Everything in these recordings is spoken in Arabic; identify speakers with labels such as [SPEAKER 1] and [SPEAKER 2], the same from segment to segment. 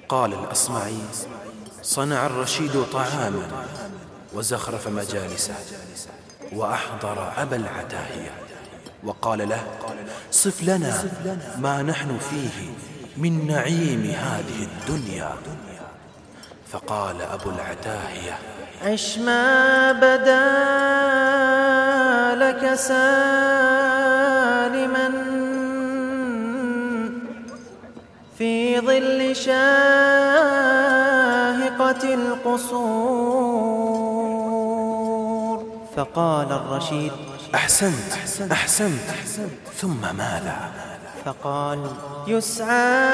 [SPEAKER 1] قال الأصمعي: صنع الرشيد طعاما وزخرف مجالسه وأحضر أبا العتاهية وقال له: صف لنا ما نحن فيه من نعيم هذه الدنيا. فقال أبو العتاهية:
[SPEAKER 2] عش ما بدا لك سالما في ظل شاهقة القصور. فقال الرشيد:
[SPEAKER 1] أحسنت أحسنت، ثم ماذا؟
[SPEAKER 2] فقال: يسعى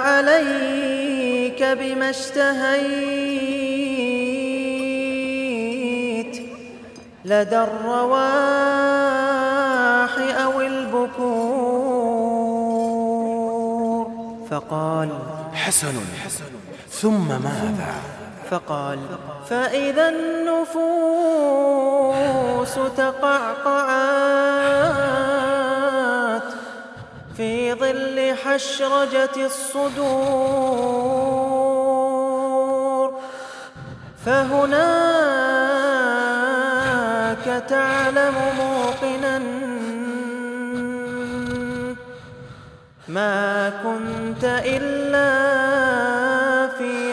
[SPEAKER 2] عليك بما اشتهيت لدى الرواح أو البكور. فقال:
[SPEAKER 1] حسن، ثم ماذا؟
[SPEAKER 2] فقال: فإذا النفوس تقعقعت في ظل حشرجة الصدور، فهناك تعلم موقنا ما كنت إلا في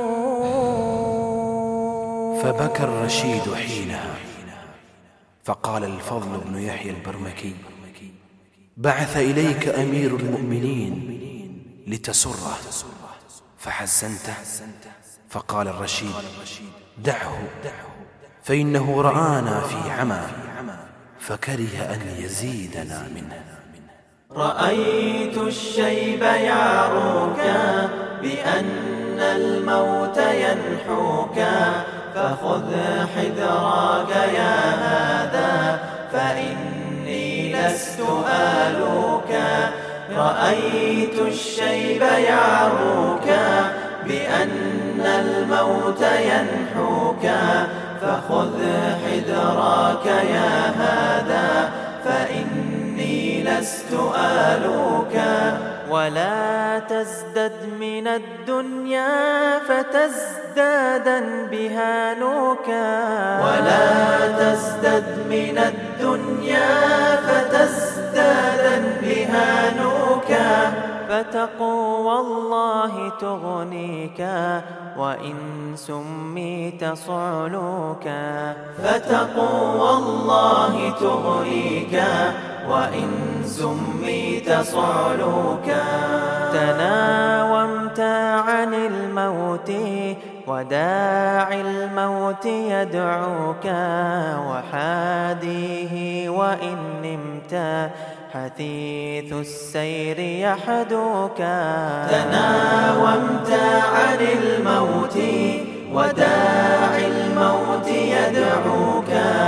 [SPEAKER 2] غرور.
[SPEAKER 1] فبكى الرشيد حينها. فقال الفضل بن يحيى البرمكي: بعث إليك أمير المؤمنين لتسره فحزنته. فقال الرشيد: دعه، فإنه رآنا في عمى فكره أن يزيدنا منه.
[SPEAKER 2] رأيت الشيب يعروك بأن الموت ينحوك، فخذ حذراك يا هذا فإني لست آلوك. رأيت الشيب يعروك بأن الموت ينحوك، فخذ حذراك يا هذا فإني لست آلوك. ولا تزدد من الدنيا فتزدادا بها نوكا، ولا تزدد من الدنيا فتزدادا بها نوكا. فتقوى الله تغنيك وإن سميت صعلوكا، فتقوى الله تغنيك وإن سميت صعلوكا. تناومت عن الموت وداعي الموت يدعوك، وحاديه وإن نمت حثيث السير يحدوك. تناومت عن الموت وداعي الموت يدعوك،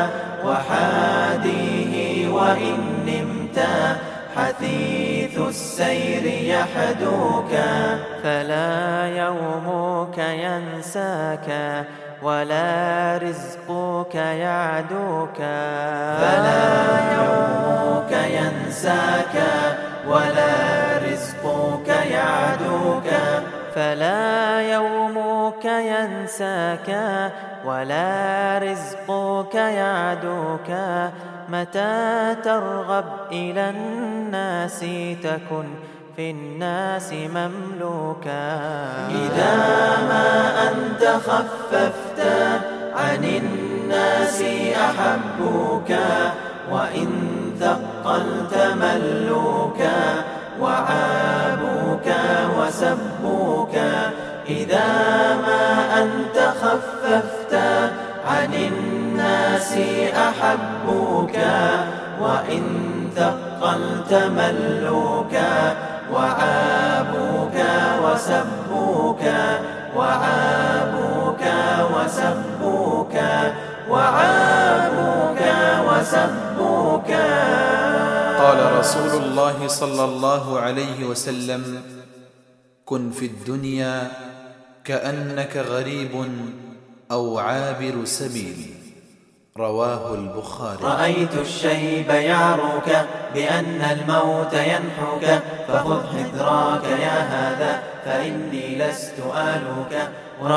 [SPEAKER 2] وحاديه وإن نمت حثيث السير يحدوك. فلا يومك ينساك ولا رزقك يعدوك، فلا يومك ينساك ولا رزقك يعدوك. فلا يومك ينساك ولا رزقك يعدوك. متى ترغب إلى الناس تكن في الناس مملوكا. إذا ما أنت خففت عن الناس أحبوك، وإن ثقلت ملوكا وعابوك وسبوك. إذا ما أنت خففت عن الناس أحبوك، وإن ثقلت ملوكا وعابوك وسبوك، وعابوك وسبوك، وعابوك وسبوك.
[SPEAKER 3] قال رسول الله صلى الله عليه وسلم: كن في الدنيا كأنك غريب أو عابر سبيل، رواه البخاري.
[SPEAKER 2] رأيت الشيب يعروك بأن الموت ينحوك، فخذ حذراك يا هذا فإني لست آلوك.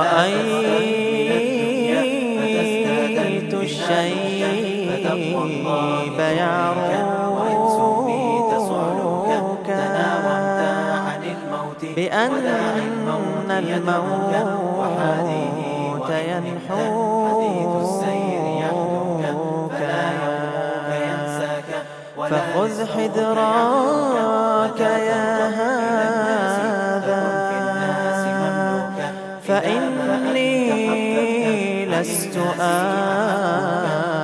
[SPEAKER 4] رأيت الشيب يعروك بأن الموت ينحوك، فخذ حذراك يا هذا فإني لست